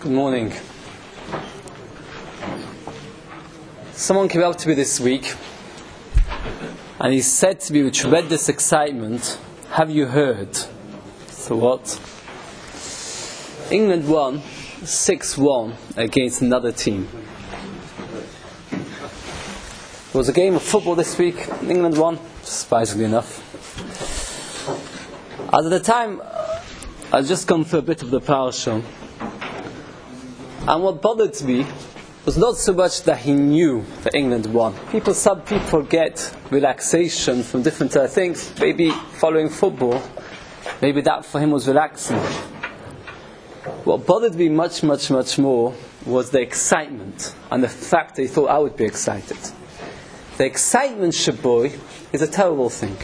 Good morning. Someone came up to me this week and he said to me with tremendous excitement, "Have you heard?" So what? England won 6-1 against another team. There was a game of football this week. England won, surprisingly enough. At the time, I'd just gone through a bit of the parasha. And what bothered me was not so much that he knew that England won. Some people get relaxation from different things. Maybe following football, maybe that for him was relaxing. What bothered me much more was the excitement and the fact that he thought I would be excited. The excitement, Shaboy, is a terrible thing.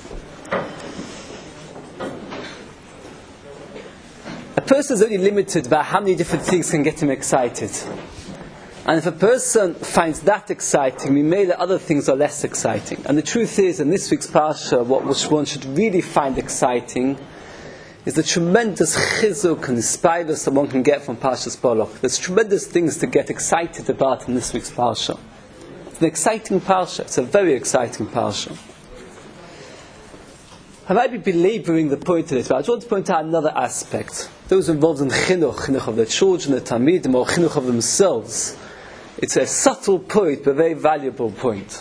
A person is only limited by how many different things can get him excited. And if a person finds that exciting, we may that other things are less exciting. And the truth is, in this week's Parsha, what one should really find exciting is the tremendous chizuk and inspiration that one can get from Parshas Balak. There's tremendous things to get excited about in this week's Parsha. It's an exciting Parsha. It's a very exciting Parsha. I might be belaboring the point of this, but I just want to point out another aspect. Those involved in chinuch of the children, the talmidim, or chinuch of themselves. It's a subtle point, but a very valuable point.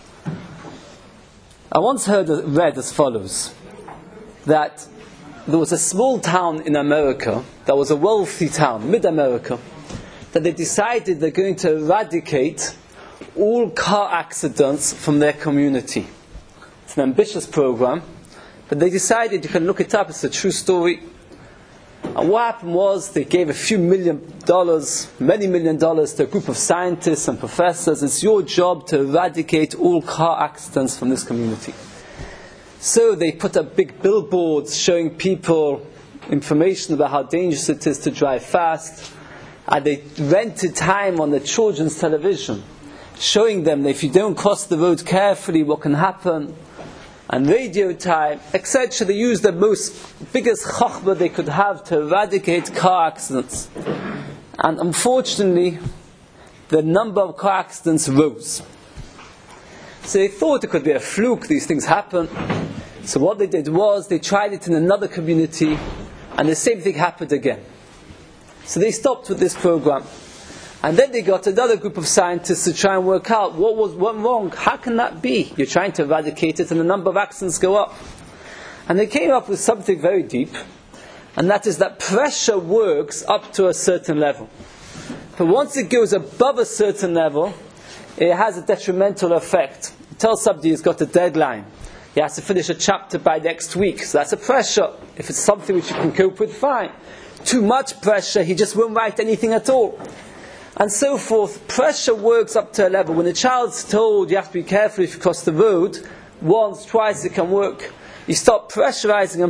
I once read as follows, that there was a small town in America, that was a wealthy town, mid-America, that they decided they're going to eradicate all car accidents from their community. It's an ambitious program, but they decided, you can look it up, it's a true story. And what happened was, they gave a few many million dollars to a group of scientists and professors. It's your job to eradicate all car accidents from this community. So they put up big billboards showing people information about how dangerous it is to drive fast. And they rented time on the children's television, showing them that if you don't cross the road carefully, what can happen. And radio time, etc. They used the biggest chachma they could have to eradicate car accidents. And unfortunately, the number of car accidents rose. So they thought it could be a fluke, these things happen. So what they did was, they tried it in another community, and the same thing happened again. So they stopped with this program. And then they got another group of scientists to try and work out what went wrong. How can that be? You're trying to eradicate it and the number of accidents go up. And they came up with something very deep, and that is that pressure works up to a certain level. But once it goes above a certain level, it has a detrimental effect. Tell somebody he's got a deadline. He has to finish a chapter by next week. So that's a pressure. If it's something which you can cope with, fine. Too much pressure, he just won't write anything at all. And so forth. Pressure works up to a level. When a child's told you have to be careful if you cross the road, once, twice it can work. You stop pressurizing,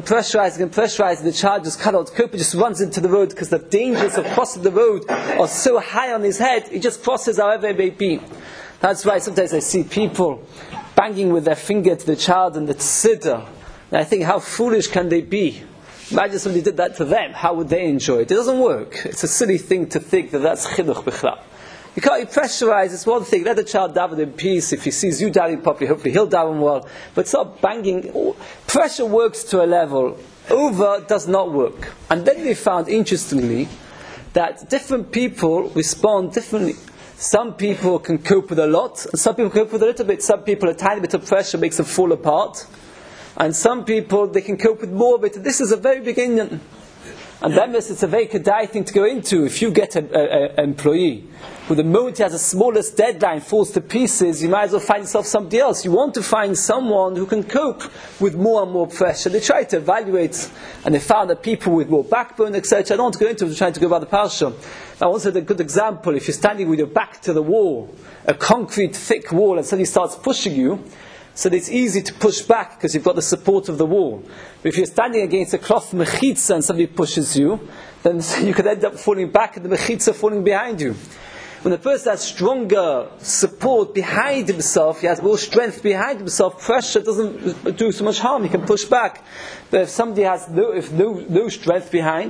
the child just cannot cope, he just runs into the road because the dangers of crossing the road are so high on his head, he just crosses however it may be. That's why sometimes I see people banging with their finger to the child in the tziddah, and I think, how foolish can they be? Imagine somebody did that to them, how would they enjoy it? It doesn't work. It's a silly thing to think that that's chinuch b'chlal. You can't pressurize, it's one thing. Let the child daven in peace. If he sees you davening properly, hopefully he'll daven well. But stop banging. Pressure works to a level. Over does not work. And then they found, interestingly, that different people respond differently. Some people can cope with a lot, and some people cope with a little bit. Some people, a tiny bit of pressure makes them fall apart. And some people, they can cope with more of it. This is a very beginning. And then it's a very kedai thing to go into. If you get an employee who the moment he has the smallest deadline falls to pieces, you might as well find yourself somebody else. You want to find someone who can cope with more and more pressure. They try to evaluate, and they found that people with more backbone, etc. I don't want to go into it, I'm trying to go about the parsha. I once had a good example. If you're standing with your back to the wall, a concrete thick wall, and somebody starts pushing you, so that it's easy to push back because you've got the support of the wall. But if you're standing against a cloth mechitza and somebody pushes you, then you could end up falling back and the mechitza falling behind you. When a person has stronger support behind himself, he has more strength behind himself, pressure doesn't do so much harm, he can push back. But if somebody has no strength behind,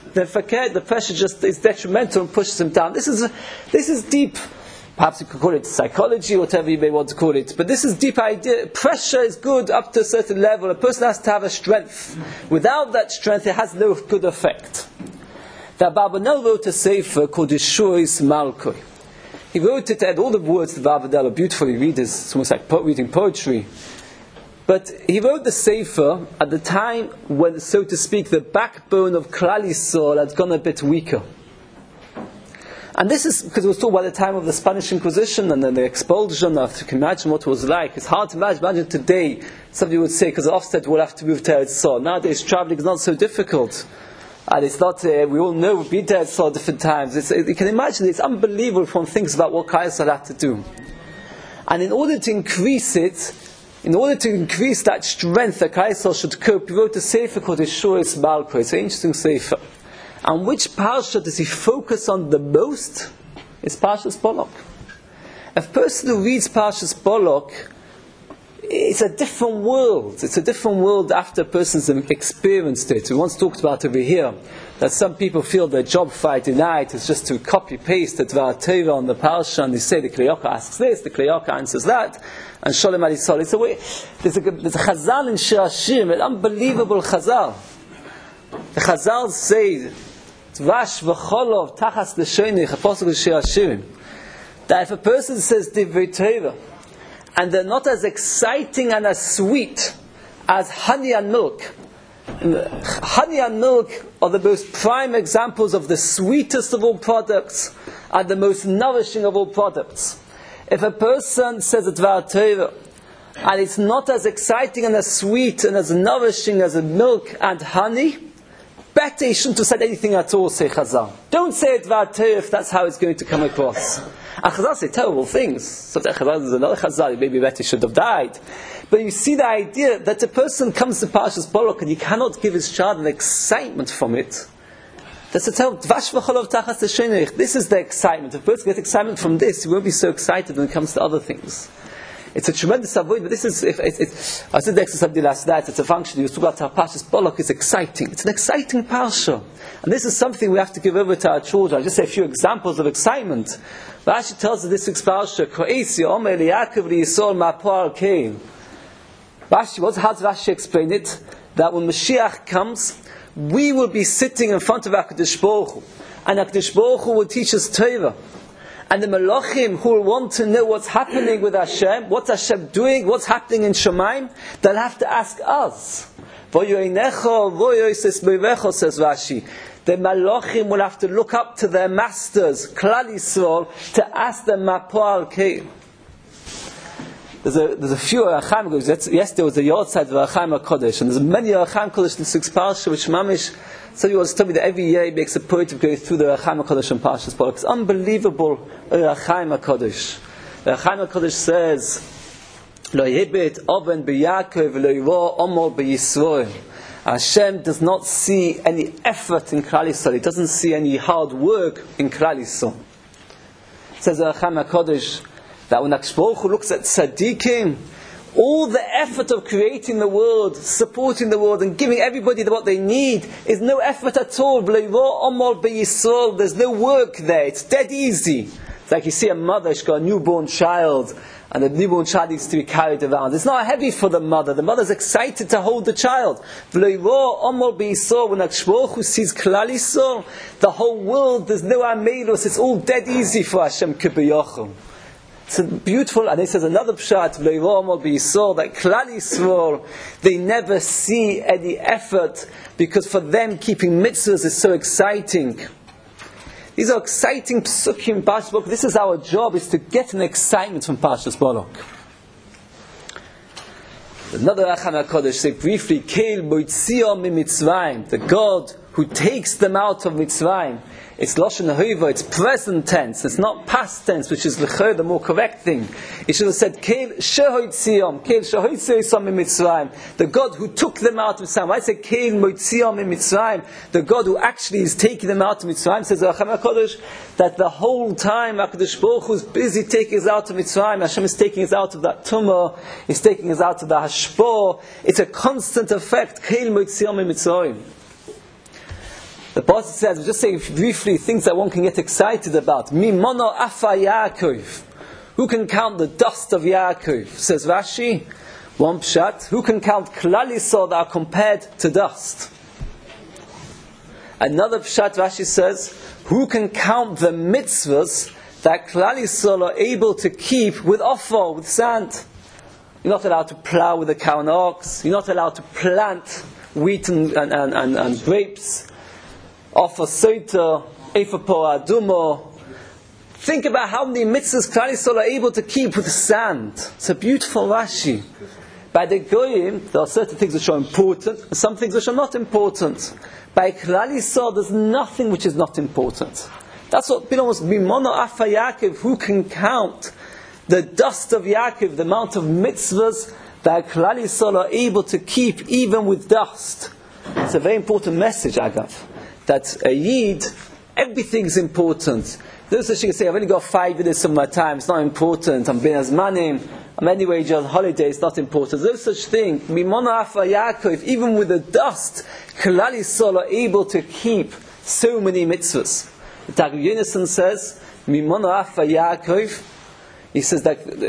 then the pressure just is detrimental and pushes him down. This is deep. Perhaps you could call it psychology, whatever you may want to call it. But this is deep idea. Pressure is good up to a certain level. A person has to have a strength. Without that strength, it has no good effect. The Abarbanel wrote a sefer called Yeshua's Malkoi. He wrote it, and all the words of the Abarbanel are beautiful. You read it's almost like reading poetry. But he wrote the sefer at the time when, so to speak, the backbone of Klal Yisrael had gone a bit weaker. And this is because it was talking about the time of the Spanish Inquisition and then the expulsion. If you can imagine what it was like. It's hard to imagine today. Somebody would say, because Ofsted will have to move to Eretz Yisrael. Nowadays, traveling is not so difficult. And it's not, we all know we've been to Eretz Yisrael different times. You can imagine, it's unbelievable if one thinks about what Klal Yisrael had to do. And in order to increase it, in order to increase that strength that Klal Yisrael should cope, he wrote a sefer called Yeshua's Malkoi. It's an interesting sefer. And which parsha does he focus on the most? It's Parshas Balak. A person who reads Parshas Balak, it's a different world. It's a different world after a person's experienced it. We once talked about over here that some people feel their job Friday night is just to copy-paste the Dvar Torah on the Parsha, and they say the Kli Yakar asks this, the Kli Yakar answers that, and Sholem Alisol. It's a way. There's a Chazal in Shir Hashirim, an unbelievable Chazal. The Chazal say, Dvash v'cholov tachas l'shoinich, Apostle Shir Hashirim, that if a person says Divrei Torah, and they're not as exciting and as sweet as honey and milk. Honey and milk are the most prime examples of the sweetest of all products and the most nourishing of all products. If a person says a Dvar Torah, and it's not as exciting and as sweet and as nourishing as milk and honey, better he shouldn't have said anything at all, say Chazal. Don't say a Dvar Torah if that's how it's going to come across. And Chazal say terrible things. So Chazal is another Chazal, maybe better should have died. But you see the idea that a person comes to Parshas Balak and he cannot give his child an excitement from it. That's a terrible. This is the excitement. If a person gets excitement from this, he won't be so excited when it comes to other things. It's a tremendous avoid, but this is, I said next to somebody last night, it's a function, you was talking about how Parshas Balak is exciting. It's an exciting Parsha. And this is something we have to give over to our children. I'll just say a few examples of excitement. Rashi tells us this week's Parsha, how does Rashi explain it? That when Mashiach comes, we will be sitting in front of HaKadosh Baruch Hu, and HaKadosh Baruch Hu will teach us Torah. And the Malachim who will want to know what's happening with Hashem, what's Hashem doing, what's happening in Shemaim, they'll have to ask us. Says Rashi. The Malachim will have to look up to their masters, Klal Yisrael, to ask them Mapoal Keim. There's a few Arachaim Kodesh. Yesterday was the Yortzeit of Arachaim HaKodesh, and there's many Arachaim Kodesh in the sixth Parsha, which Mamish, somebody wants to tell me that every year he makes a point of going through the Arachaim HaKodesh and Parshas Balak. It's unbelievable Arachaim HaKodesh. The Arachaim HaKodesh says, Lo yibit oven b'Yakov v'lo yivor omol b'Yisrael. Hashem does not see any effort in Klal Yisrael. He doesn't see any hard work in Klal Yisrael. It says the Arachaim HaKodesh that when HaKadosh Baruch Hu looks at tzaddikim, all the effort of creating the world, supporting the world, and giving everybody what they need is no effort at all. There's no work there. It's dead easy. It's like you see a mother, she's got a newborn child, and the newborn child needs to be carried around. It's not heavy for the mother. The mother's excited to hold the child. When HaKadosh Baruch Hu sees Klal Yisrael, the whole world, there's no amelus. It's all dead easy for Hashem Kibbutz. It's beautiful, and he says another pshat, that Klal Yisrael, they never see any effort, because for them keeping mitzvahs is so exciting. These are exciting psukim in Parshas Balak. This is our job, is to get an excitement from Parshas Balak. Another Arachaim HaKodesh say briefly, Keil Moitzion miMitzrayim, the God who takes them out of Mitzrayim. It's Lashon Hova, it's present tense, it's not past tense, which is the more correct thing. It should have said, Keil Shehoitzion, Keil Shehoitzion miMitzrayim, the God who took them out of Mitzrayim. I say Keil Moitzion miMitzrayim, the God who actually is taking them out of Mitzrayim. Says the Arachaim HaKodesh that the whole time HaKadosh Baruch Hu is busy taking us out of Mitzrayim. Hashem is taking us out of that tumah, He's taking us out of the hashpor. It's a constant effect. Keil Moitzion miMitzrayim. The Pasuk says, we're just saying briefly things that one can get excited about. Mimono afa Yaakov. Who can count the dust of Yaakov? Says Rashi. One pshat. Who can count Klal Yisrael that are compared to dust? Another pshat, Rashi says, who can count the mitzvahs that Klal Yisrael are able to keep with offer, with sand? You're not allowed to plow with a cow and ox. You're not allowed to plant wheat and grapes. Offer soita, efapo adumo. Think about how many mitzvahs Klal Yisrael are able to keep with sand. It's a beautiful Rashi. By the Goyim, there are certain things which are important, and some things which are not important. By Klal Yisrael, there's nothing which is not important. That's what Bilam was, Mimono afa Yaakov, who can count the dust of Yaakov, the amount of mitzvahs that Klal Yisrael are able to keep even with dust. It's a very important message, Agav, that a Yid, everything is important. There's such thing as say, I've only got 5 minutes of my time, it's not important, I'm being as manim, I'm anyway just on holiday, it's not important. There's such thing. Mimono afa Yaakov, even with the dust, Klal Yisrael are able to keep so many mitzvahs. The Targum Yonason says, Mimono afa Yaakov, he says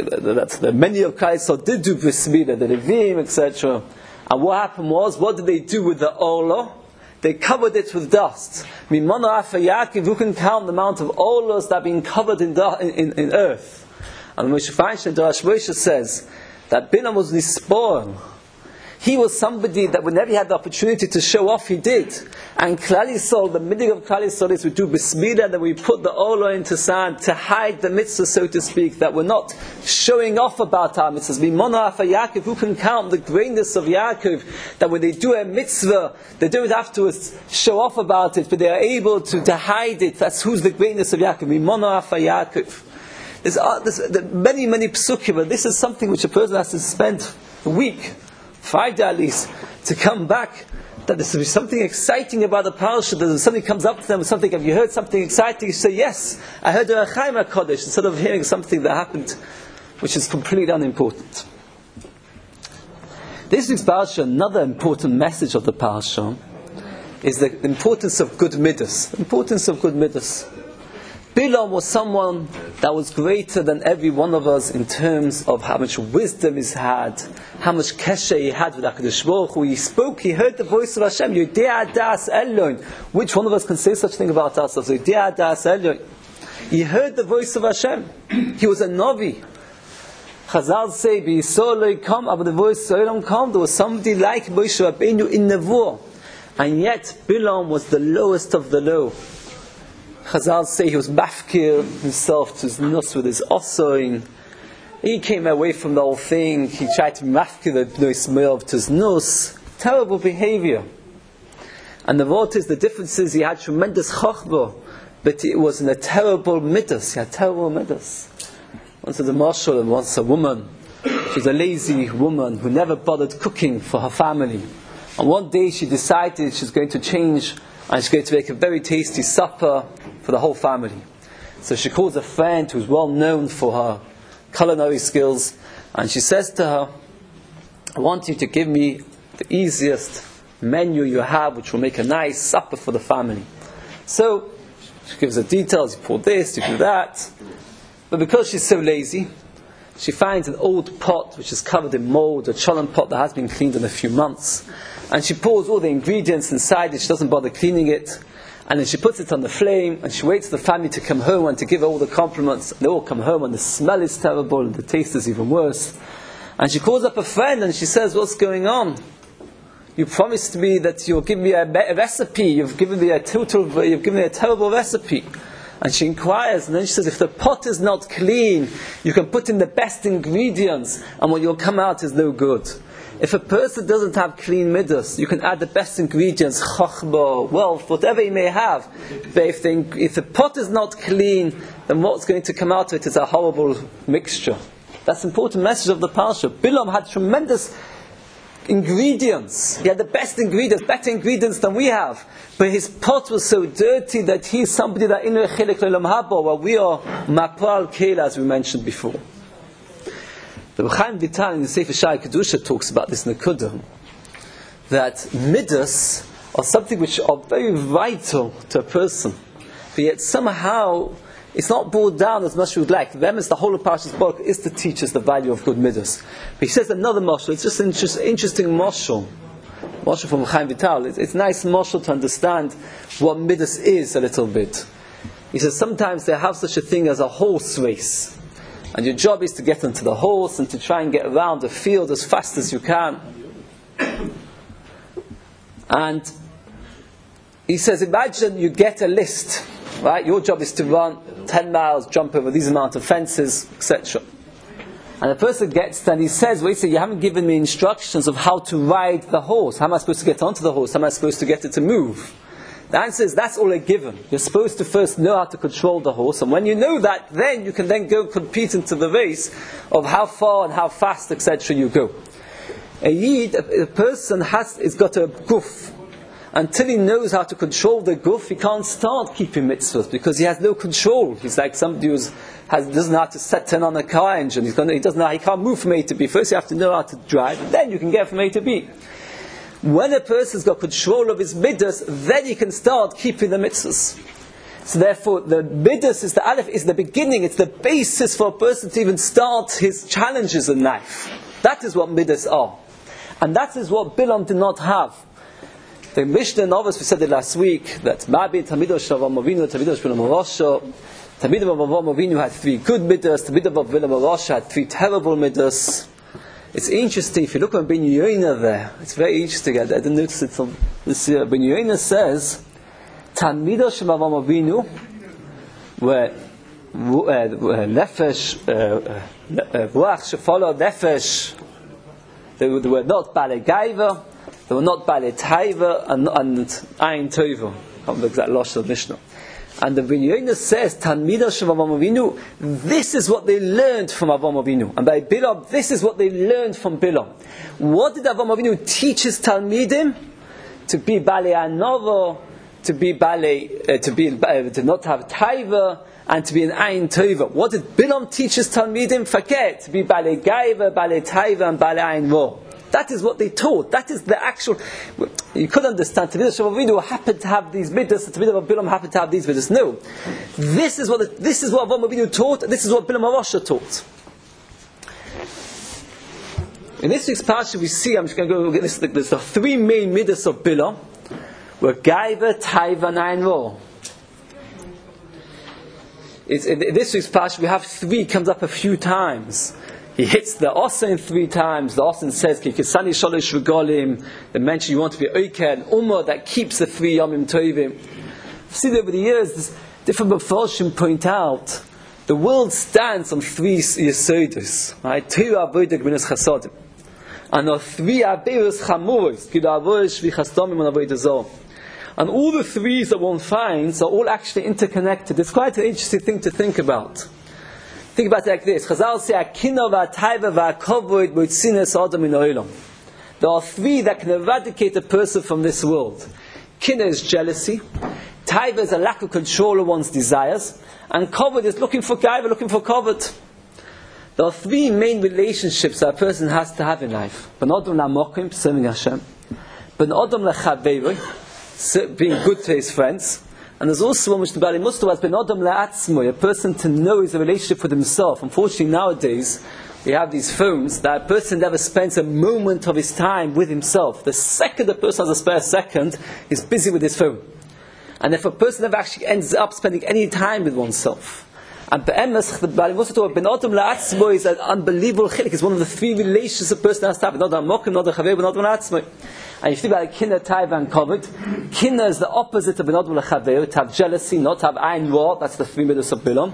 that many of Klal Yisrael did do bris milah, the Levim, etc. And what happened was, what did they do with the Olah? They covered it with dust. Mimono afa Yaakov, who can count the amount of Olahs that have been covered in earth? And Moshe Feinstein, Darash Moshe says that Bilam was Nisporn. He was somebody that whenever he had the opportunity to show off, he did. And Klal Yisrael, the middle of Klal Yisrael is we do bris milah, that we put the olah into sand to hide the mitzvah, so to speak, that we're not showing off about our mitzvahs. Mimono afa Yaakov, who can count the greatness of Yaakov, that when they do a mitzvah, they don't have to show off about it, but they are able to hide it. That's who's the greatness of Yaakov. Mimono afa Yaakov. There's many psukim, but this is something which a person has to spend a week, 5 days at least, to come back. That there's something exciting about the parasha. That somebody comes up to them with something. Have you heard something exciting? You say, yes, I heard the Chaim HaKodesh, instead of hearing something that happened which is completely unimportant. This week's parasha, another important message of the parasha, is the importance of good midas. The importance of good midas. Bilam was someone that was greater than every one of us in terms of how much wisdom he had, how much kesher he had with HaKadosh Baruch Hu. He spoke, he heard the voice of Hashem. Yodea das Elyon. Which one of us can say such a thing about ourselves? Yodea das Elyon. He heard the voice of Hashem. He was a Navi. Chazal say, B'Yisrael come, but the voice of Elam come. There was somebody like Moshe Rabbeinu in Nevuah. And yet, Bilam was the lowest of the low. Chazal say he was mafkir himself to his nus with his osoin. He came away from the whole thing. He tried to mafkir the noismail to his nus. Terrible behavior. And the word is, the difference is he had tremendous chokhmah, but it was in a terrible midas. He had terrible midas. Once the marshal, and once a woman. She was a lazy woman who never bothered cooking for her family. And one day she decided she's going to change, and she's going to make a very tasty supper for the whole family. So she calls a friend who's well known for her culinary skills, and she says to her, I want you to give me the easiest menu you have, which will make a nice supper for the family. So she gives her details, you pour this, you do that. But because she's so lazy, she finds an old pot which is covered in mold, a cholent pot that has been cleaned in a few months, and she pours all the ingredients inside it. She doesn't bother cleaning it, and then she puts it on the flame, and she waits for the family to come home and to give her all the compliments. They all come home, and the smell is terrible, and the taste is even worse. And she calls up a friend, and she says, what's going on? You promised me that you'll give me a recipe. You've given me a terrible recipe. And she inquires, and then she says, if the pot is not clean, you can put in the best ingredients, and what will come out is no good. If a person doesn't have clean midas, you can add the best ingredients, chokhmah, wealth, whatever he may have. But if the pot is not clean, then what's going to come out of it is a horrible mixture. That's the important message of the parasha. Bilam had tremendous ingredients. He had the best ingredients, better ingredients than we have. But his pot was so dirty that he's somebody that inu chilek le'olam haba, while we are mapral kela, as we mentioned before. The Chaim Vital in the Sefer Shai Kedusha talks about this Nekudah, that midas are something which are very vital to a person, but yet somehow it's not brought down as much as we would like. Them, as the whole of Parshas Bo is to teach us the value of good midas. But he says another mashal. It's just an interesting mashal. Mashal from Chaim Vital. It's nice mashal to understand what midas is a little bit. He says sometimes they have such a thing as a horse race, and your job is to get onto the horse and to try and get around the field as fast as you can. And he says, imagine you get a list, right? Your job is to run 10 miles, jump over these amount of fences, etc. And the person gets there and he says, well, you haven't given me instructions of how to ride the horse. How am I supposed to get onto the horse? How am I supposed to get it to move? The answer is, that's all a given. You're supposed to first know how to control the horse, and when you know that, then you can then go compete into the race of how far and how fast, etc. you go. A yid, a person is got a guf. Until he knows how to control the guf, he can't start keeping mitzvahs, because he has no control. He's like somebody who doesn't know how to turn on a car engine. He can't move from A to B. First you have to know how to drive, and then you can get from A to B. When a person's got control of his midas, then he can start keeping the mitzvahs. So therefore, the midas is the aleph, is the beginning, it's the basis for a person to even start his challenges in life. That is what midas are. And that is what Bilam did not have. The Mishnah Novus, we said it last week, that Ma'abin Tamido Shavam Avinu, Tamido Shpilam Rosha, Tamido Avam Avinu had 3 good midas, Tamido Avam Rosha had 3 terrible midas. It's interesting, if you look at Ben Yoina there, it's very interesting. I didn't notice it from this year. Ben Yoina says, Tamido Shemavam Avinu were Nefesh, Ruach Shefala Nefesh. They were not Bale Gaiva, they were not Bale Taiva, and Ayin Tova. I can't remember the exact losh of Mishnah. And the Ben Yoina says, Talmidah Shel Avraham Avinu, this is what they learned from Avraham Avinu. And by Bilam, this is what they learned from Bilam. What did Avraham Avinu teach his Talmidim? To be Balei Anova, to not have Taiva, and to be an Ayin Tova. What did Bilam teach his Talmidim? Forget, to be Balei Gaiva, Balei Taiva, and Balei Ayin Ro. That is what they taught. That is the actual. You could understand. Tamidah Shel Avinu happened to have these midas. Tamidah Bilam happened to have these midas. No, this is what Avraham Avinu taught. This is what Bilam HaRasha taught. In this week's parsha, we see. I'm just going to go get this. There's the 3 main midas of Bilam: were Gaiva, Taiva, and Ayin Ro. In this week's parsha, we have 3 comes up a few times. He hits the Osen 3 times. The Osen says, Ki Kisani Sholish Regolim. They mention you want to be Oiker, an Ummah that keeps the 3 Yomim Tovim. I've seen over the years, this different Mephoshim point out, the world stands on 3 Yesodos. Right? 2 Avodah Gemilas Chasodim. And on 3 Averos Chamuros, Gilu Avodah Shvichas and Avodah Zorah. And all the 3s that one finds are all actually interconnected. It's quite an interesting thing to think about. Think about it like this. Chazal say, Akina v'ataiva v'akovod moitzines adam min ha'olam. There are 3 that can eradicate a person from this world. Kina is jealousy. Taiva is a lack of control of one's desires. And kovod is looking for gaiva, looking for kovod. There are 3 main relationships that a person has to have in life. Ben adam la'mokim, serving Hashem. Ben adam la'chaveiroi, being good to his friends. And there's also one which the Bali Mustafa has been Adam La'atzmoy, a person to know his relationship with himself. Unfortunately, nowadays, we have these phones that a person never spends a moment of his time with himself. The second the person has a spare second, he's busy with his phone. And if a person never actually ends up spending any time with oneself. And the Bali Mustafa, Ben Adam La'atzmoy is an unbelievable chilik. It's one of the 3 relations a person has to have. Not a mokim, not a chaver, Ben Adam La'atzmoy. And if you think about Kinna, Taiva, and Kovod, Kinna is the opposite of Ben Adam L'Chaver, to have jealousy, not to have Ayin Ro. That's the 3 midas of Bilam.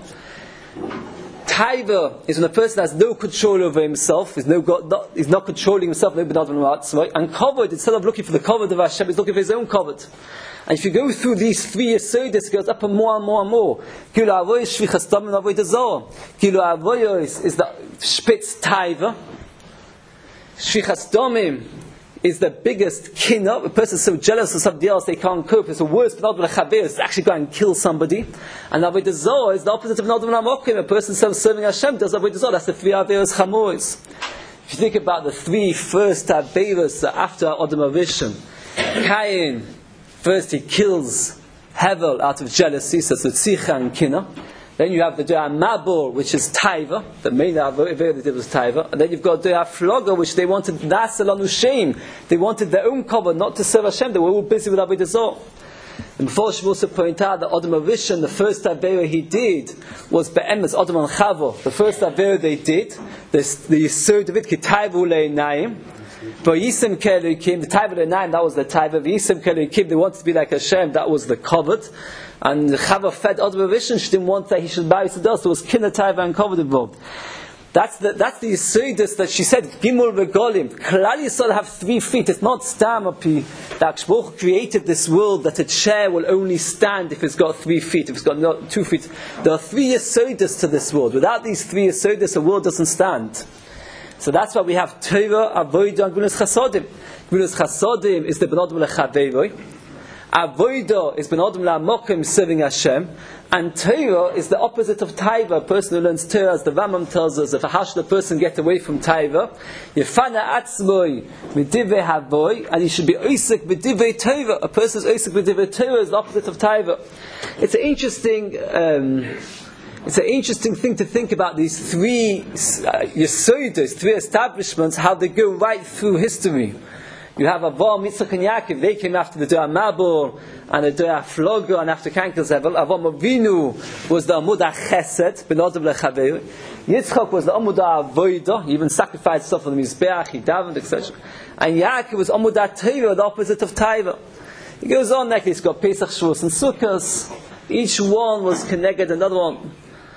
Taiva is when a person has no control over himself, he's not controlling himself, no Ben Adam L'Chaver. And Kovod, instead of looking for the Kovod of Hashem, he's looking for his own Kovod. And if you go through these 3 Yesodis, it goes up and more and more and more. Gilu Avoyos Shvichas Dam and Avodah Zorah. Gilu Avoyos is the Spitz Taiva. Shvichas Damim is the biggest kinna. A person is so jealous of somebody else they can't cope. It's the worst B'nad L'Chaver is to actually go and kill somebody. And Avodah Zorah is the opposite of B'nad L'Mokim. A person serving Hashem does Avodah Zorah. That's the 3 Averos Chamuros. If you think about the 3 first Averos after Adam Avishon, Cain, First he kills Hevel out of jealousy, so it's Tzicha and Kina. Then you have the Doa Mabor, which is Taiva. The main Avodah they did was Taiva. And then you've got Doa Floga, which they wanted Nasalanu Shem. They wanted their own cover, not to serve Hashem. They were all busy with Avodah Zarah. And before she also pointed out that Adam Arishan, the first Avera he did was Be'emes Adam and Chava. The first Avera they did, the Yisod of it, Kitaivu Le'inayim. But Yisem Kelukim, the Taiva Le'inayim, that was the Taiva. Yisem Kelukim, they wanted to be like Hashem, that was the covered. And Chava fed Adam Arishan, she didn't want that he should buy Yisrael, so there was Kina Taiva and covered involved. That's the Yisodus that she said, Gimul Regolim. Klal Yisrael have 3 feet. It's not Stamapi. That Baruch created this world that a chair will only stand if it's got 3 feet, if it's got not 2 feet. There are 3 Yisodus to this world. Without these 3 Yisodus, the world doesn't stand. So that's why we have Torah, Avodah, and Gvulas Chasodim. Gvulas Chasodim is the Ben Adam Lechaveiroi. Avodah is Ben Adam La'amokim, serving Hashem. And Torah is the opposite of Taiva. A person who learns Torah, as the Rambam tells us, if a hashla person get away from Taiva, Yefana Atzmoi Midivei Havoi, and he should be Oisik Midivei Torah. A person who's Oisik Midivei Torah is the opposite of Taiva. It's an interesting thing to think about these 3 Yesodis, 3 establishments, how they go right through history. You have Avraham, Yitzchak, and Yaakov. They came after the Doa Mabor and the Doa Floga, and after Kankel Zevel. Avraham Avinu was the Amud HaChesed, Ben Adam Lechaveiroi. Yitzchak was the Amud HaAvodah. He even sacrificed stuff on the Mizbeach, he davened, etc. And Yaakov was Amud HaTorah, the opposite of Taiva. He goes on like this. He's got Pesach, Shavuos, and Sukkot. Each one was connected another one.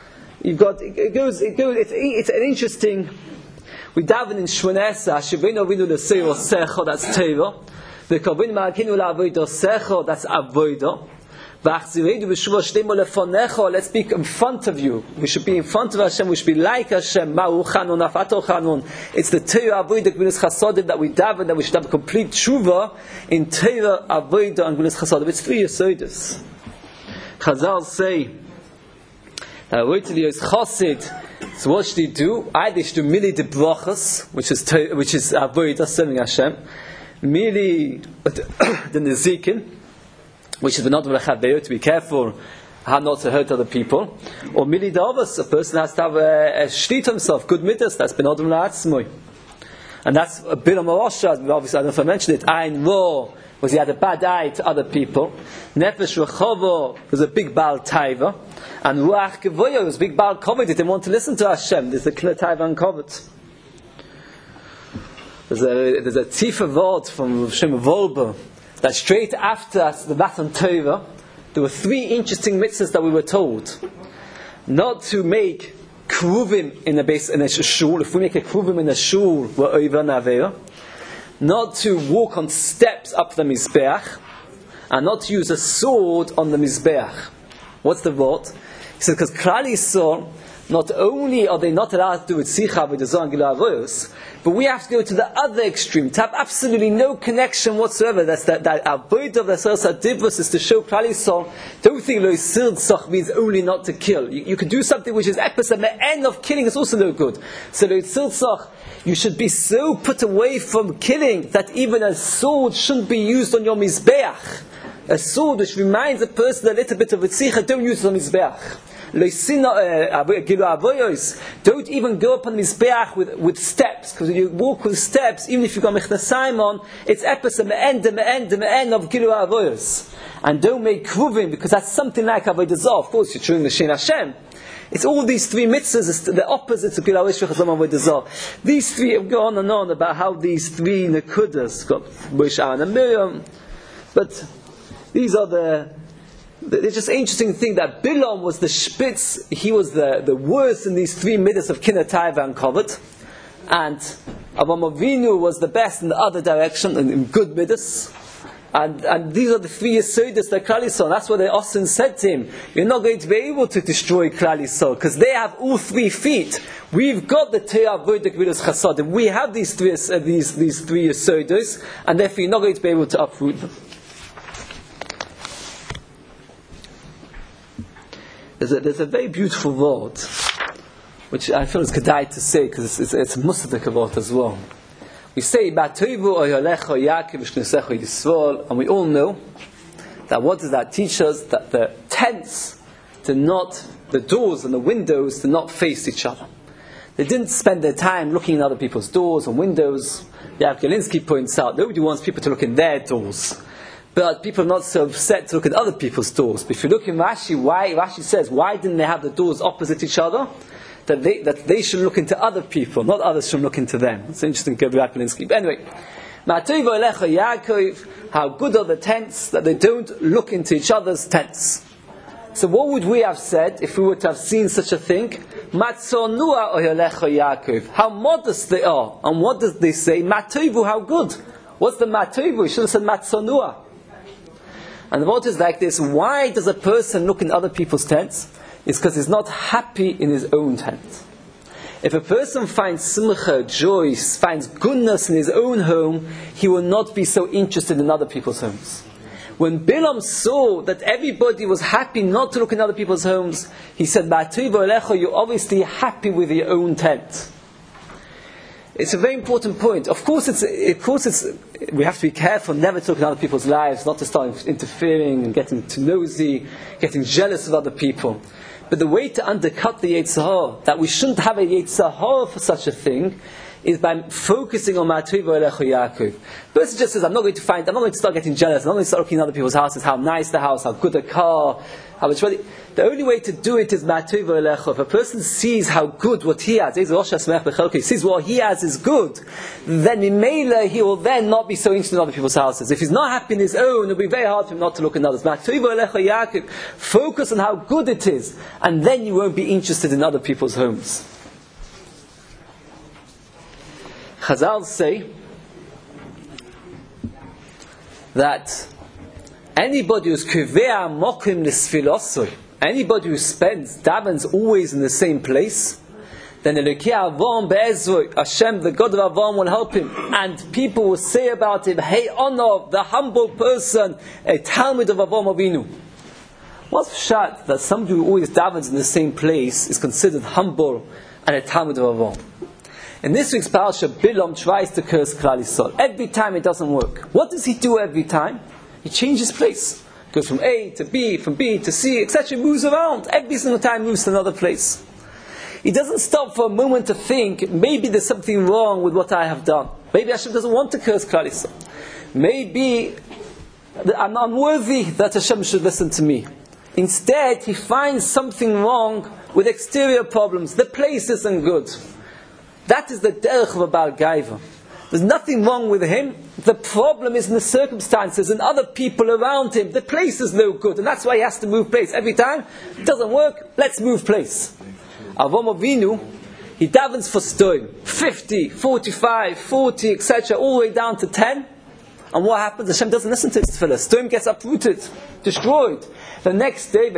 It's an interesting. We daven in Shmonesa, Shevinu Avinu L'Seiro Secho, that's Torah. V'Kavinu Ma'akinu La'avodah Secho, that's Avodah. V'Achziredu B'Shuvah Shtemo Lefonecho, let's be in front of you. We should be in front of Hashem, we should be like Hashem. Ma'u Chanun, Afato Chanun. It's the Torah Avodah Gvulas Chasodim that we daven, that we should have a complete tshuva in Torah Avodah and Gvulas Chasodim. It's 3 Yesodus. Chazal say that Avodah is Chosid. So what should he do? Either he should do Mili de Brachas, which is Avodah, serving Hashem. Mili the Nezikin, which is the not to be careful how not to hurt other people. Or Mili de Avos, a person has to have a shlit himself, good midas, that's Ben Adam La'atzmoi. And that's a bit of Marosha, obviously I don't know if I mentioned it. Ein Ro was he had a bad eye to other people. Nefesh Rechovo was a big Baal Taiva. And Ruach Kevoya was a big Baal Kovet. They didn't want to listen to Hashem. There's the Kla Taiva and Kovet. There's a Tifa Vod from Shem Volba that straight after the Matan Torah, there were 3 interesting mitzvahs that we were told. Not to make kruvim in a shul. If we make a kruvim in a shul, we're over Naveira. Not to walk on steps up the Mizbeach, and not to use a sword on the Mizbeach. What's the word? He said, because Klal Yisrael, not only are they not allowed to do with Sicha with the Zohar and Gilui Arayos, but we have to go to the other extreme, to have absolutely no connection whatsoever. That's that Avodah of the Sarsa Divus is to show Klal Yisrael, don't think Lo Yisirtzach means only not to kill. You can do something which is epis, and the end of killing is also no good. So Lo Yisirtzach, you should be so put away from killing that even a sword shouldn't be used on your Mizbeach. A sword which reminds a person a little bit of a tzich, don't use it on Mizbeach. Don't even go up on the Mizbeach with steps, because when you walk with steps, even if you've got Mechnasayim on, it's epis and the end of Gilui Arayos. And don't make kruvim, because that's something like Avodah Zarah. Of course, you're showing the Shem Hashem. It's all these 3 mitzvahs, it's the opposites of Gilui Arayos, Avodah Zarah. These 3 go on and on about how these 3 nekudas got Moshe, Aaron, and Miriam. But these are it's just an interesting thing that Bilam was the spitz, he was the worst in these 3 midas of Kina Taiva and Kovet, and Avraham Avinu was the best in the other direction, in good midas, and these are the 3 Yesodis that Klal Yisrael. That's what the Osin said to him, you're not going to be able to destroy Klal Yisrael, because they have all 3 feet. We've got the Torah, Avodah, Gvulas Chasodim. We have these 3 Yesodis, and therefore you're not going to be able to uproot them. There's a very beautiful word, which I feel is kedai to say, because it's a musadik word as well. We say, and we all know That what does that teach us? That the tents the doors and the windows do not face each other. They didn't spend their time looking in other people's doors and windows. Yaakov Galinsky points out, nobody wants people to look in their doors. But people are not so upset to look at other people's doors. But if you look in Rashi, Rashi says, why didn't they have the doors opposite each other? That they should look into other people, not others should look into them. It's interesting, Yaakov Galinsky. But anyway, Ma'atovo Elecha Yaakov, how good are the tents that they don't look into each other's tents. So what would we have said if we were to have seen such a thing? Matzonua Oyelecha Yaakov. How modest they are. And what does they say? Ma'atovu, how good. What's the Ma'atovu? You should have said Matzonua. And the word is like this. Why does a person look in other people's tents? It's because he's not happy in his own tent. If a person finds simcha, joy, finds goodness in his own home, he will not be so interested in other people's homes. When Bilam saw that everybody was happy not to look in other people's homes, he said, Ma'atovo Elecha, you're obviously happy with your own tent. It's a very important point. Of course, we have to be careful never to look in other people's lives, not to start interfering and getting too nosy, getting jealous of other people. But the way to undercut the Yetzer Hara, that we shouldn't have a Yetzer Hara for such a thing, is by focusing on Ma'atovo Elecha Yaakov. The person just says, I'm not going to start getting jealous, I'm not going to start looking at other people's houses, how nice the house, how good the car, how it's ready. The only way to do it is Ma'atovo Elecha. If a person sees how good what he has, he sees what he has is good, then in Mela he will then not be so interested in other people's houses. If he's not happy in his own, it'll be very hard for him not to look at others. Ma'atovo Elecha Yaakov. Focus on how good it is, and then you won't be interested in other people's homes. Chazal say that anybody who's kivea mokim nisfilosoi, anybody who davens always in the same place, then Elokei Avraham be'ezroi, Hashem, the God of Avraham, will help him, and people will say about him, hey Onov, the humble person, a Talmud of Avraham Avinu. What's pshat that somebody who always davens in the same place is considered humble and a Talmud of Avraham? In this week's parasha, Bilam tries to curse Klal Yisrael. Every time it doesn't work. What does he do every time? He changes place. Goes from A to B, from B to C, etc. Moves around. Every single time moves to another place. He doesn't stop for a moment to think, maybe there's something wrong with what I have done. Maybe Hashem doesn't want to curse Klal Yisrael. Maybe I'm unworthy that Hashem should listen to me. Instead, he finds something wrong with exterior problems. The place isn't good. That is the derech of a Baal Gaiva. There's nothing wrong with him. The problem is in the circumstances and other people around him. The place is no good, and that's why he has to move place. Every time it doesn't work, let's move place. Avraham Avinu, he davens for stoim. 50, 45, 40, etc., all the way down to 10. And what happens? Hashem doesn't listen to his tefillah. Stoim gets uprooted, destroyed. The next day, in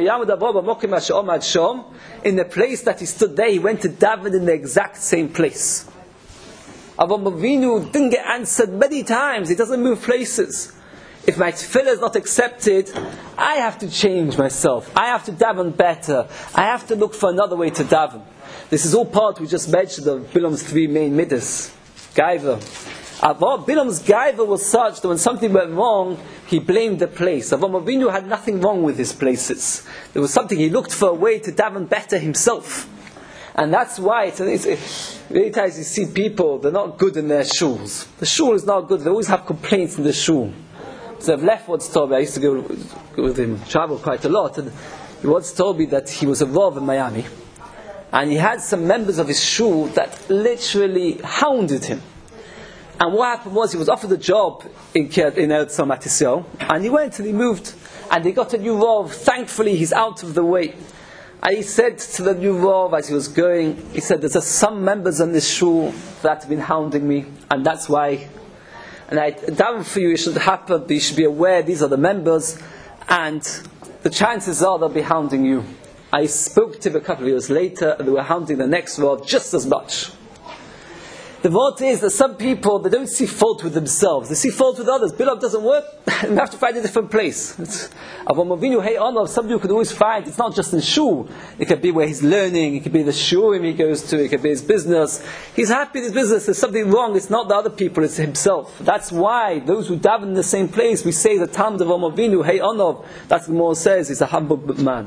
the place that he stood there, he went to daven in the exact same place. Avraham Avinu didn't get answered many times. He doesn't move places. If my tefillah is not accepted, I have to change myself. I have to daven better. I have to look for another way to daven. This is all part we just mentioned of Bilam's three main midas. Gaiva. Bilam's gaiva was such that when something went wrong, he blamed the place. Avraham Avinu had nothing wrong with his places. There was something, he looked for a way to daven better himself. And that's why many times you see people, they're not good in their shuls. The shul is not good, they always have complaints in the shul. So I've left once told me, I used to go with him, travel quite a lot, and he once told me that he was a Rav in Miami, and he had some members of his shul that literally hounded him. And what happened was, he was offered a job in Eretz Matisyahu, and he went and he moved, and he got a new Rav. Thankfully, he's out of the way. And he said to the new Rav as he was going, he said, there's some members in this shul that have been hounding me, and that's why. And I daven for you, it should happen, you should be aware, these are the members, and the chances are they'll be hounding you. I spoke to him a couple of years later, and they were hounding the next Rav just as much. The vote is that some people, they don't see fault with themselves. They see fault with others. Bilam doesn't work, we have to find a different place. Somebody you could always find, it's not just in shul. It could be where he's learning, it could be the shurim he goes to, it could be his business. He's happy in his business, there's something wrong, it's not the other people, it's himself. That's why those who daven in the same place, we say the Talmud of Avinu, hey Onov, that's what the Gemara says, he's a humble man.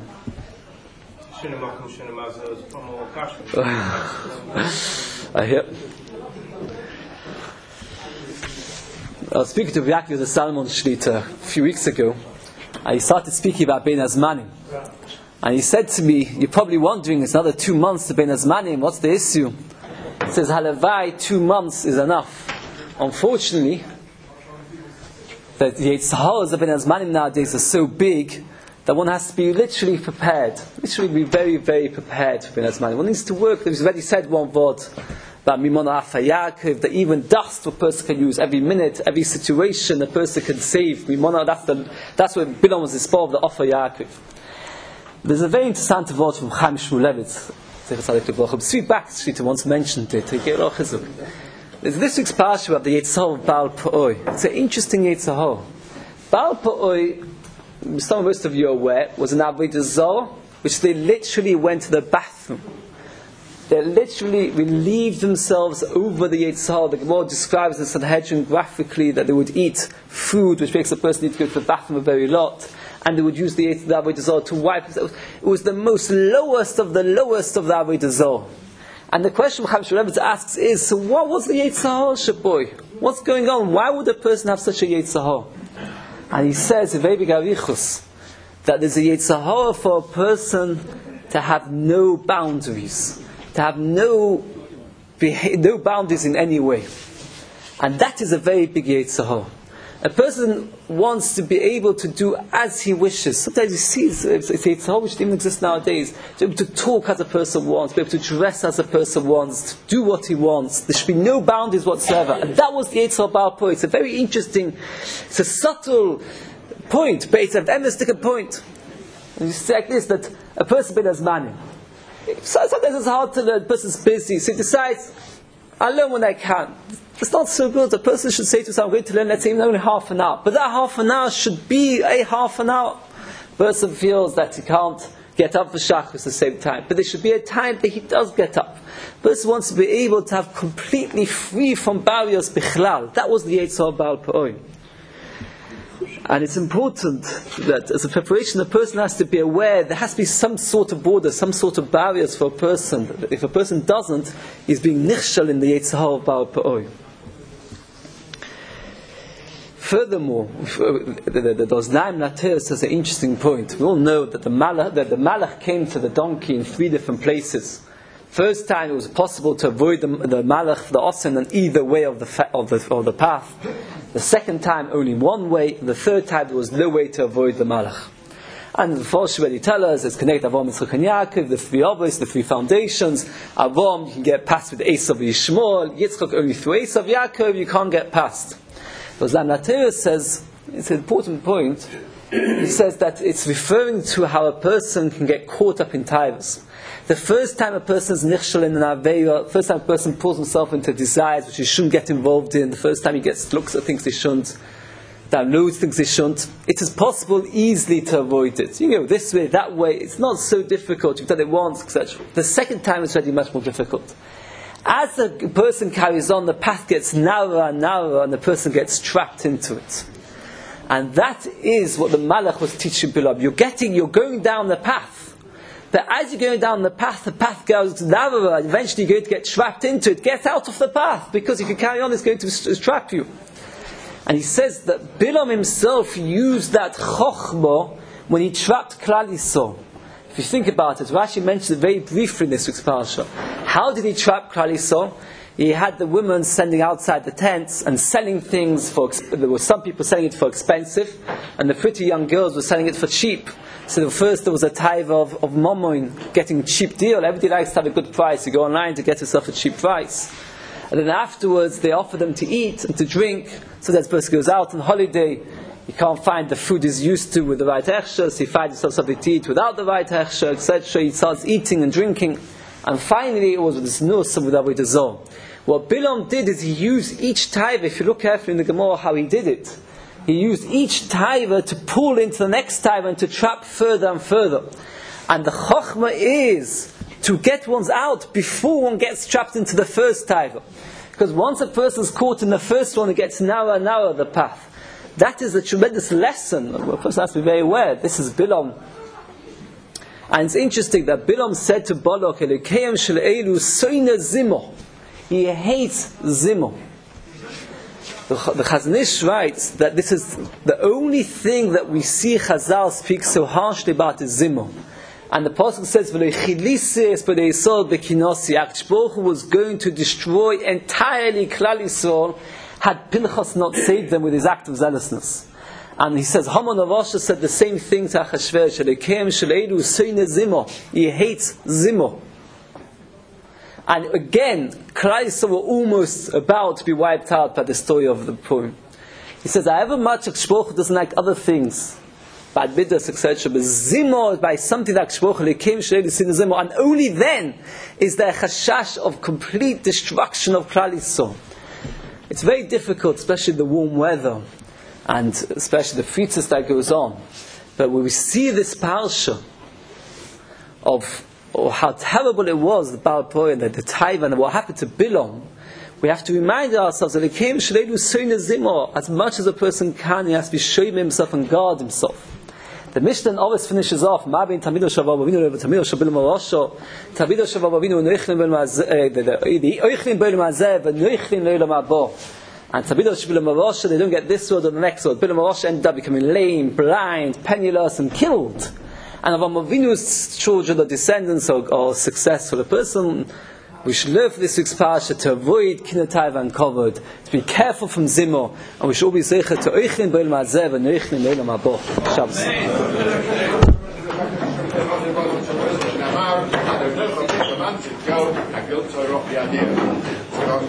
I hear. I was speaking to Yaakov the Salmon Shlita a few weeks ago, and he started speaking about Bein Hazmanim. And he said to me, you're probably wondering, it's another 2 months to Bein Hazmanim, what's the issue? He says, Halavai, 2 months is enough. Unfortunately, the Yitzharos of Bein Hazmanim nowadays are so big that one has to be literally prepared. Literally be very, very prepared for Bein Hazmanim. One needs to work. We've already said one word about Mimona Afa Yaakov, that even dust a person can use every minute, every situation a person can save. Mimona, that's what Bilam was inspired of the Afa Yaakov. There's a very interesting word from Chaim Shmulevitz. Tzvi Backstreet once mentioned it. There's this week's parasha about the Yetzirah of Baal Pa'oi. It's an interesting Yetzirah. Baal Pa'oi, most of you are aware, was an Avodah Zarah, which they literally went to the bathroom. They literally relieved themselves over the Yetzirah. The Gemara describes in Sanhedrin graphically that they would eat food which makes a person need to go to the bathroom a very lot, and they would use the Avodah Zarah to wipe themselves. It was the most lowest of the lowest of the Avodah Zarah. And the question Chaim Shmulevitz asks is, so what was the Yetzirah, Shaboy? What's going on? Why would a person have such a Yetzirah? And he says, that there's a Yetzirah for a person to have no boundaries. To have no boundaries in any way. And that is a very big Yetzirah. A person wants to be able to do as he wishes. Sometimes you see it's Yetzirah which even exists nowadays. To be able to talk as a person wants, to be able to dress as a person wants, to do what he wants. There should be no boundaries whatsoever. And that was the Yetzirah Baal Pa'oi. It's a very interesting, it's a subtle point, but it's a very mystic point. And you say like this, that a person Bein Hazmanim. Sometimes it's hard to learn, the person's busy, so he decides, I'll learn when I can. It's not so good. A person should say to himself, I'm going to learn, let's say, only half an hour. But that half an hour should be a half an hour. The person feels that he can't get up for Shachris at the same time. But there should be a time that he does get up. The person wants to be able to have completely free from barriers, bichlal. That was the Yetzirah Baal Pa'oi. And it's important that as a preparation, the person has to be aware there has to be some sort of border, some sort of barriers for a person. If a person doesn't, he's being nichshal in the Yetzirah Baal Pa'oi. Furthermore, the Oznaim Later says an interesting point. We all know that the Malach came to the donkey in 3 different places. First time it was possible to avoid the Malach, the Osen, on either way of the path. The second time only one way. The third time there was no way to avoid the Malach. And the Forsh already tell us it's connected Avraham, Yitzchak, and Yaakov, the 3 obvious, the 3 foundations. Avraham you can get past with Esav and Yishmael. Yitzchak only through Esav. Yaakov you can't get past. But Zanateus says it's an important point. He says that it's referring to how a person can get caught up in titles. The first time a person is nichshal in an aveira, first time a person pulls himself into desires which he shouldn't get involved in, the first time he looks at things he shouldn't, downloads things he shouldn't, it is possible easily to avoid it. You know, this way, that way, it's not so difficult, you've done it once, etc. The second time it's already much more difficult. As the person carries on, the path gets narrower and narrower, and the person gets trapped into it. And that is what the Malach was teaching Bilam. You're going down the path. But as you're going down the path goes narrower, and eventually you're going to get trapped into it. Get out of the path, because if you carry on, it's going to trap you. And he says that Bilam himself used that chokhmah when he trapped Klal Yisrael. If you think about it, Rashi mentioned it very briefly in this week's parasha. How did he trap Klal Yisrael? He had the women standing outside the tents and selling things there were some people selling it for expensive, and the pretty young girls were selling it for cheap. So first there was a taiva of momoin, getting a cheap deal. Everybody likes to have a good price. You go online to get yourself a cheap price. And then afterwards they offer them to eat and to drink. So that person goes out on holiday. He can't find the food he's used to with the right hechsher, so he finds himself something to eat without the right hechsher, etc. He starts eating and drinking. And finally it was with this nus with Avodah Zarah. What Bilam did is he used each taiva, if you look carefully in the Gemara how he did it, he used each taiva to pull into the next taiva and to trap further and further. And the chokhmah is to get one's out before one gets trapped into the first taiva. Because once a person's caught in the first one, it gets narrower and narrower the path. That is a tremendous lesson. A person has to be very aware. This is Bilam. And it's interesting that Bilam said to Balak, Elokeim shel elu soine zimo. He hates zimo. The Chazon Ish writes that this is the only thing that we see Chazal speak so harshly about is zimo. And the Pasuk says, HaKadosh Baruch Hu was going to destroy entirely Klal Yisrael had Pinchas not saved them with his act of zealousness. And he says, Haman of Asher said the same thing to Achashverosh. He hates zimo. And again, Klal Yisrael were almost about to be wiped out by the story of the poem. He says, however much HaKadosh Baruch Hu doesn't like other things, bad midas, etc., but zimo by something that HaKadosh Baruch Hu came zimo, and only then is there a chashash of complete destruction of Klal Yisrael. It's very difficult, especially the warm weather, and especially the fetus that goes on. But when we see this parsha of how terrible it was, the Baal Poem, the Taiva, and what happened to Bilam, we have to remind ourselves that it came as much as a person can, he has to be showing himself and guard himself. The Mishnah always finishes off, Ma'bin Tamido Shavav Avinu Tamido Shabil Marosho, Tamido Shavav Avinu Noichlin Bel Mazeh, Oichlin Bel Mazeh, Noichlin Leilam Abo. And Tamido Shabil Marosho, they don't get this word or the next word. Bel Marosho ended up becoming lame, blind, penniless, and killed. And Avraham Avinu's children, the descendants, are successful. A person, we should learn from this week's parasha to avoid kinotaiva and covered, to be careful from zimo, and we should all be zeicher to oichlin b'el ma'azev and oichlin leilam habo. Shabbos.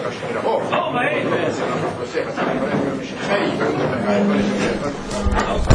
Oh,